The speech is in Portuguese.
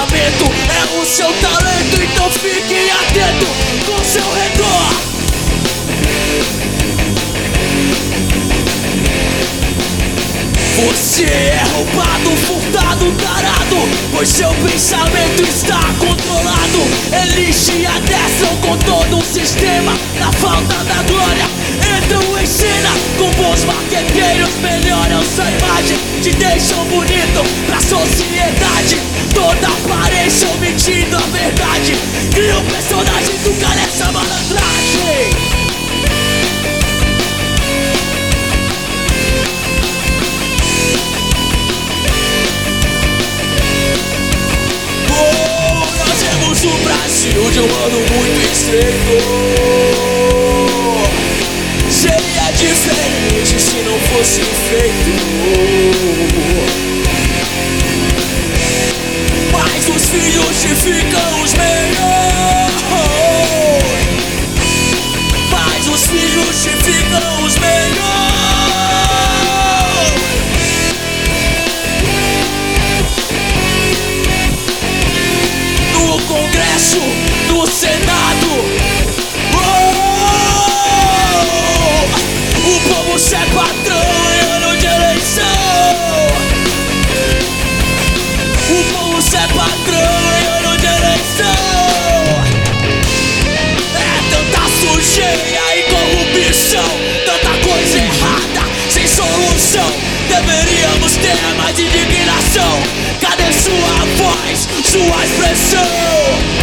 pensamento, é o seu talento. Então fique atento com seu redor. Você é roubado, furtado, tarado, pois seu pensamento está controlado. Eles te adestram com todo um sistema. Na falta da glória, entram em cena. Com bons marqueteiros melhoram sua imagem, te deixam bonito pra sociedade. Toda aparência omitindo a verdade. Cria um personagem do cara, essa malandragem. O Brasil de um ano muito estreito. Seria diferente se não fosse feito. Mas os filhos ficam os melhores. Mas os filhos ficam os melhores. Congresso, no Senado, o povo se é patrão em ano de eleição. O povo se é patrão em ano de eleição. É tanta sujeira e corrupção, tanta coisa errada, sem solução. Deveríamos ter mais indignação. Cadê sua voz, sua expressão?